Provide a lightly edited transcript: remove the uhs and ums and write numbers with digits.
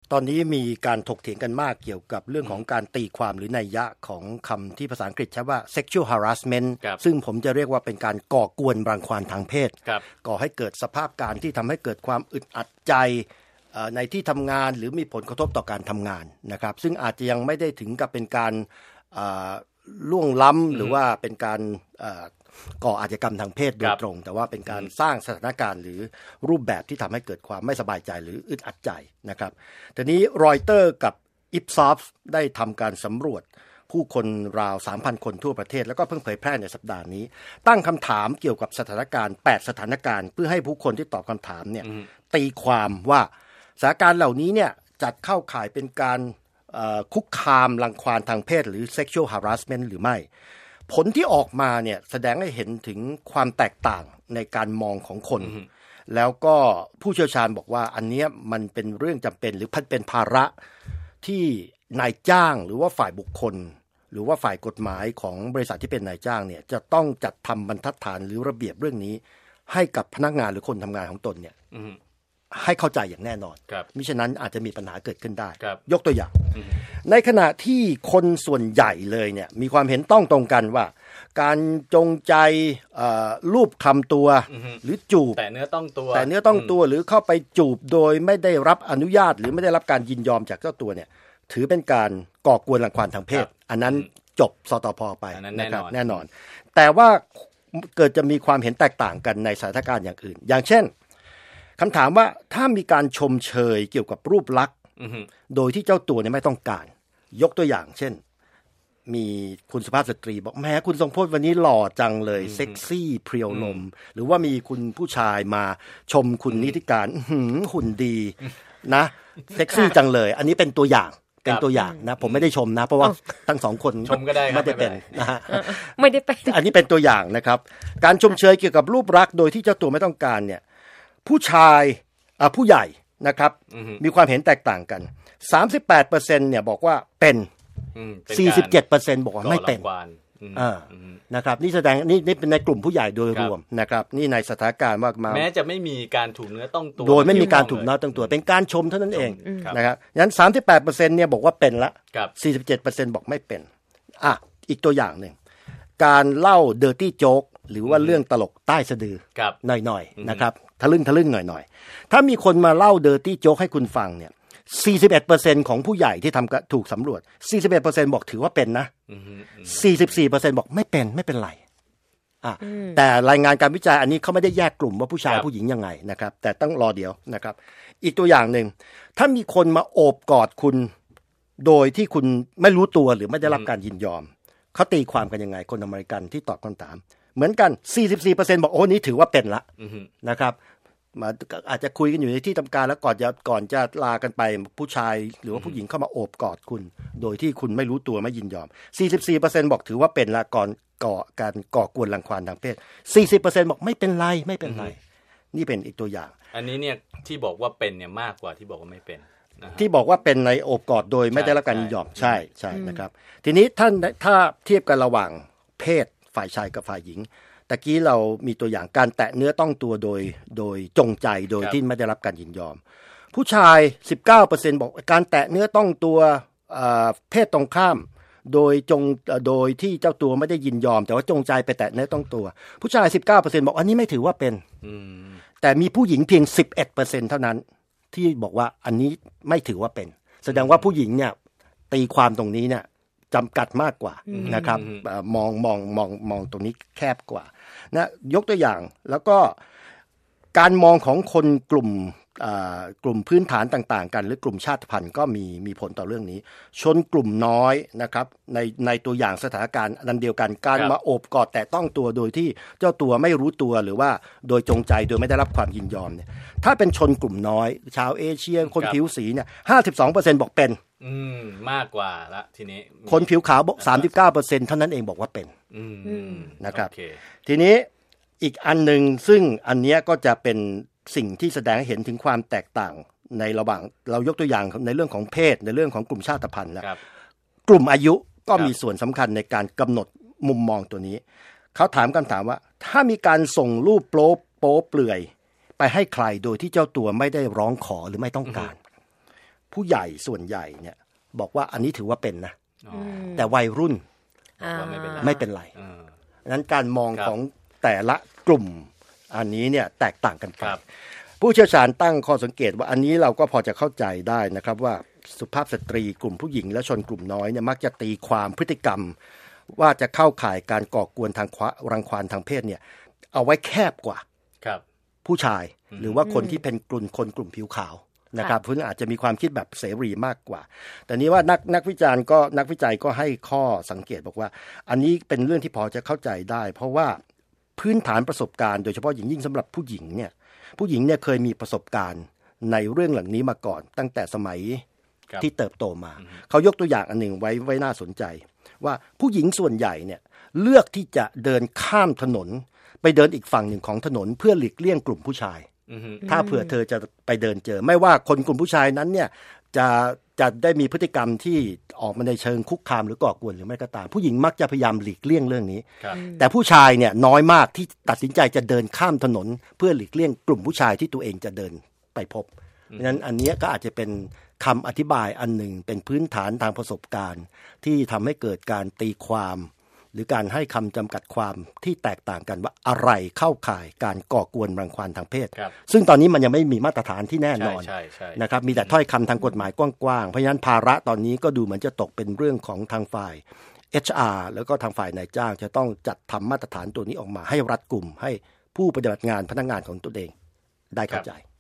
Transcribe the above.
ตอนนี้มีการถกเถียงกันมากเกี่ยวกับเรื่องของการตีความหรือนัยยะของคำที่ภาษาอังกฤษใช้ว่า sexual harassment ซึ่งผมจะเรียกว่าเป็นการก่อกวนรังควานทางเพศก่อให้เกิดสภาพการที่ทำให้เกิดความอึดอัดใจในที่ทำงานหรือมีผลกระทบต่อการทำงานนะครับซึ่งอาจจะยังไม่ได้ถึงกับเป็นการล่วงล้ำหรือว่าเป็นการก่ออาชญากรรมทางเพศโดยตรงแต่ว่าเป็นการสร้างสถานการณ์หรือรูปแบบที่ทำให้เกิดความไม่สบายใจหรืออึดอัดใจนะครับทีนี้รอยเตอร์กับ Ipsos ได้ทำการสำรวจผู้คนราว 3,000 คนทั่วประเทศแล้วก็เพิ่งเผยแพร่ในสัปดาห์นี้ตั้งคำถามเกี่ยวกับสถานการณ์8สถานการณ์เพื่อให้ผู้คนที่ตอบคำถามเนี่ยตีความว่าสถานการณ์เหล่านี้เนี่ยจัดเข้าข่ายเป็นการคุกคามรังควานทางเพศหรือ sexual harassment หรือไม่ผลที่ออกมาเนี่ยแสดงให้เห็นถึงความแตกต่างในการมองของคนแล้วก็ผู้เชี่ยวชาญบอกว่าอันนี้มันเป็นเรื่องจำเป็นหรือเป็นภาระที่นายจ้างหรือว่าฝ่ายบุคคลหรือว่าฝ่ายกฎหมายของบริษัทที่เป็นนายจ้างเนี่ยจะต้องจัดทำบรรทัดฐานหรือระเบียบเรื่องนี้ให้กับพนักงานหรือคนทำงานของตนเนี่ยให้เข้าใจอย่างแน่นอนมิฉะนั้นอาจจะมีปัญหาเกิดขึ้นได้ยกตัวอย่างในขณะที่คนส่วนใหญ่เลยเนี่ยมีความเห็นต้องตรงกันว่าการจงใจลูบคลำตัวหรือจูบแต่เนื้อต้องตัวหรือเข้าไปจูบโดยไม่ได้รับอนุญาตหรือไม่ได้รับการยินยอมจากเจ้าตัวเนี่ยถือเป็นการก่อกวนรังควานทางเพศอันนั้นจบสตภ.ไปนะครับแน่นอนแต่ว่าเกิดจะมีความเห็นแตกต่างกันในสถานการณ์อย่างอื่นอย่างเช่นคำถามว่าถ้ามีการชมเชยเกี่ยวกับรูปลักษณ์โดยที่เจ้าตัวเนี่ยไม่ต้องการยกตัวอย่างเช่นมีคุณสุภาพสตรีบอกแม้คุณทรงพจน์วันนี้หล่อจังเลยเซ็กซี่เพรียวนมหรือว่ามีคุณผู้ชายมาชมคุณนิติการหุ่นดีนะเซ็กซี่จังเลยอันนี้เป็นตัวอย่างนะผมไม่ได้ชมนะเพราะว่าทั้งสองคนชมก็ได้ไม่ได้เป็นนะฮะไม่ได้เป็นอันนี้เป็นตัวอย่างนะครับการชมเชยเกี่ยวกับรูปลักษณ์โดยที่เจ้าตัวไม่ต้องการเนี่ยผู้ชายผู้ใหญ่นะครับมีความเห็นแตกต่างกัน 38% เนี่ยบอกว่าเป็น 47% บอกว่าไม่เป็นนะครับนี่แสดงนี่เป็นในกลุ่มผู้ใหญ่โดยรวมนะครับนี่ในสถานการณ์ว่าแม้จะไม่มีการถูกเนื้อต้องตัวโดยไม่มีการถูกเนื้อต้องตัวเป็นการชมเท่านั้นเองนะครับงั้น 38% เนี่ยบอกว่าเป็นละ 47% บอกไม่เป็นอีกตัวอย่างนึงการเล่า dirty joke หรือว่าเรื่องตลกใต้สะดือหน่อยๆนะครับทะลึ่งหน่อยๆถ้ามีคนมาเล่า dirty joke ให้คุณฟังเนี่ย41% ของผู้ใหญ่ที่ถูกสำรวจ 41% บอกถือว่าเป็นนะ 44% บอกไม่เป็นไรแต่รายงานการวิจัยอันนี้เขาไม่ได้แยกกลุ่มว่าผู้ชายผู้หญิงยังไงนะครับแต่ต้องรอเดี๋ยวนะครับอีกตัวอย่างนึงถ้ามีคนมาโอบกอดคุณโดยที่คุณไม่รู้ตัวหรือไม่ได้รับการยินยอมเขาตีความกันยังไงคนอเมริกันที่ตอบคำถามเหมือนกัน 44% บอกโอ้นี้ถือว่าเป็นละนะครับมาอาจจะคุยกันอยู่ในที่ทำการแล้วก่อนจะลากันไปผู้ชายหรือว่าผู้หญิงเข้ามาโอบกอดคุณโดยที่คุณไม่รู้ตัวไม่ยินยอม 44% บอกถือว่าเป็นละก่อนการก่อกวนรังควานทางเพศ 40% บอกไม่เป็นไรนี่เป็นอีกตัวอย่างอันนี้เนี่ยที่บอกว่าเป็นเนี่ยมากกว่าที่บอกว่าไม่เป็นที่บอกว่าเป็นในโอบกอดโดยไม่ได้รับการยินยอมใช่นะครับทีนี้ถ้าเทียบกันระหว่างเพศฝ่ายชายกับฝ่ายหญิงตะกี้เรามีตัวอย่างการแตะเนื้อต้องตัวโดยจงใจโดยที่ไม่ได้รับการยินยอมผู้ชาย 19% บอกการแตะเนื้อต้องตัวเพศตรงข้ามโดยที่เจ้าตัวไม่ได้ยินยอมแต่ว่าจงใจไปแตะเนื้อต้องตัวผู้ชาย 19% บอกอันนี้ไม่ถือว่าเป็นแต่มีผู้หญิงเพียง 11% เท่านั้นที่บอกว่าอันนี้ไม่ถือว่าเป็นแสดงว่าผู้หญิงเนี่ยตีความตรงนี้เนี่ยจำกัดมากกว่านะครับมองตรงนี้แคบกว่านะยกตัวอย่างแล้วก็การมองของคนกลุ่มพื้นฐานต่างๆกันหรือกลุ่มชาติพันธุ์ก็มีผลต่อเรื่องนี้ชนกลุ่มน้อยนะครับในตัวอย่างสถานการณ์นั้นเดียวกันการมาโอบกอดแต่ต้องตัวโดยที่เจ้าตัวไม่รู้ตัวหรือว่าโดยจงใจโดยไม่ได้รับความยินยอมเนี่ยถ้าเป็นชนกลุ่มน้อยชาวเอเชียคนผิวสีเนี่ย 52% บอกเป็นมากกว่าละทีนี้คนผิวขาวบอก 39% เท่านั้นเองบอกว่าเป็นนะครับทีนี้อีกอันนึงซึ่งอันเนี้ยก็จะเป็นสิ่งที่แสดงให้เห็นถึงความแตกต่างในระหว่างเรายกตัวอย่างในเรื่องของเพศในเรื่องของกลุ่มชาติพันธุ์แล้วกลุ่มอายุก็มีส่วนสำคัญในการกำหนดมุมมองตัวนี้เขาถามคำถามว่าถ้ามีการส่งรูปโป๊เปลือยไปให้ใครโดยที่เจ้าตัวไม่ได้ร้องขอหรือไม่ต้องการผู้ใหญ่ส่วนใหญ่เนี่ยบอกว่าอันนี้ถือว่าเป็นนะแต่วัยรุ่นไม่เป็นไรนั้นการมองของแต่ละกลุ่มอันนี้เนี่ยแตกต่างกันไปผู้เชี่ยวชาญตั้งข้อสังเกตว่าอันนี้เราก็พอจะเข้าใจได้นะครับว่าสุภาพสตรีกลุ่มผู้หญิงและชนกลุ่มน้อยเนี่ยมักจะตีความพฤติกรรมว่าจะเข้าข่ายการก่อกวนทางรังควานทางเพศเนี่ยเอาไว้แคบกว่าผู้ชายหรือว่าคนที่เป็นกลุ่มผิวขาวนะครับเพื่อนอาจจะมีความคิดแบบเสรีมากกว่าแต่นี้ว่านักวิจัยก็ให้ข้อสังเกตบอกว่าอันนี้เป็นเรื่องที่พอจะเข้าใจได้เพราะว่าพื้นฐานประสบการณ์โดยเฉพาะยิ่งสำหรับผู้หญิงเนี่ยเคยมีประสบการณ์ในเรื่องเหล่านี้มาก่อนตั้งแต่สมัยที่เติบโตมาเขายกตัวอย่างอันหนึ่งไว้น่าสนใจว่าผู้หญิงส่วนใหญ่เนี่ยเลือกที่จะเดินข้ามถนนไปเดินอีกฝั่งหนึ่งของถนนเพื่อหลีกเลี่ยงกลุ่มผู้ชายถ้าเผื่อเธอจะไปเดินเจอไม่ว่าคนกลุ่มผู้ชายนั้นเนี่ยจะได้มีพฤติกรรมที่ออกมาในเชิงคุกคามหรือก่อกวนหรือไม่ก็ตามผู้หญิงมักจะพยายามหลีกเลี่ยงเรื่องนี้แต่ผู้ชายเนี่ยน้อยมากที่ตัดสินใจจะเดินข้ามถนนเพื่อหลีกเลี่ยงกลุ่มผู้ชายที่ตัวเองจะเดินไปพบเพราะฉะนั้นอันนี้ก็อาจจะเป็นคำอธิบายอันหนึ่งเป็นพื้นฐานทางประสบการณ์ที่ทำให้เกิดการตีความหรือการให้คำจำกัดความที่แตกต่างกันว่าอะไรเข้าข่ายการก่อกวนรังควานทางเพศซึ่งตอนนี้มันยังไม่มีมาตรฐานที่แน่นอนนะครับมีแต่ถ้อยคำทางกฎหมายกว้างๆเพราะฉะนั้นภาระตอนนี้ก็ดูเหมือนจะตกเป็นเรื่องของทางฝ่าย HR แล้วก็ทางฝ่ายนายจ้างจะต้องจัดทำมาตรฐานตัวนี้ออกมาให้รัดกุมให้ผู้ปฏิบัติงานพนักงานของตัวเองได้เข้าใจ